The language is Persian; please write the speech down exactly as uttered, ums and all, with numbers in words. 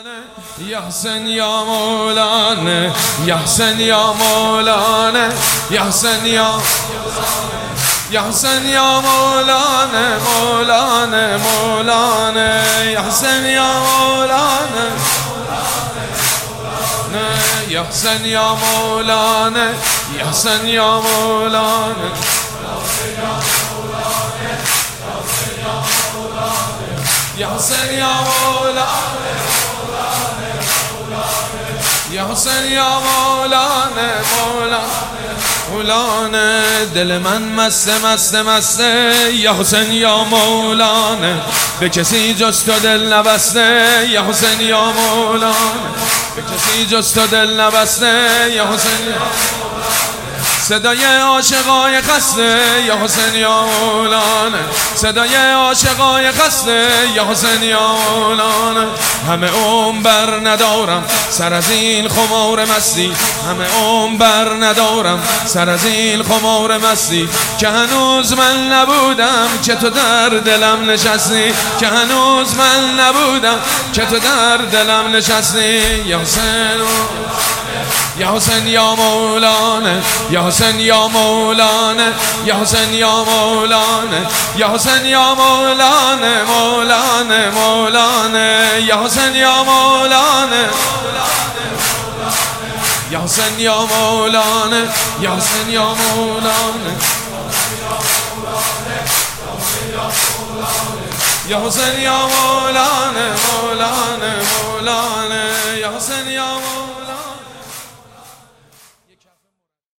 یا حسین یا مولانا یا حسین یا مولانا یا حسین یا یا حسین یا مولانا مولانا مولانا یا حسین یا مولانا یا حسین یا مولانا یا حسین یا مولانا یا حسین یا مولانا یا حسین یا مولانا مولانا دل من مست مست مست یا حسین یا مولانا به کسی جز تو دل نبسته یا حسین یا مولانا به کسی جز تو دل نبسته یا حسین یا صدای عاشقای خسته یا حسین یا مولانا صدای عاشقای خسته یا حسین یا مولانا همه عمر بر ندارم سر از این خمار مستی همه عمر بر ندارم سر از این خمار مستی که هنوز من نبودم که تو در دلم نشستی که هنوز من نبودم که تو در دلم نشستی یا حسین یا حسین یا مولانا یا حسین یا مولانا یا حسین یا مولانا یا حسین یا مولانا مولانا مولانا یا حسین یا مولانا یا حسین یا مولانا یا حسین یا مولانا یا حسین یا مولانا مولانا مولانا یا حسین یا مولانا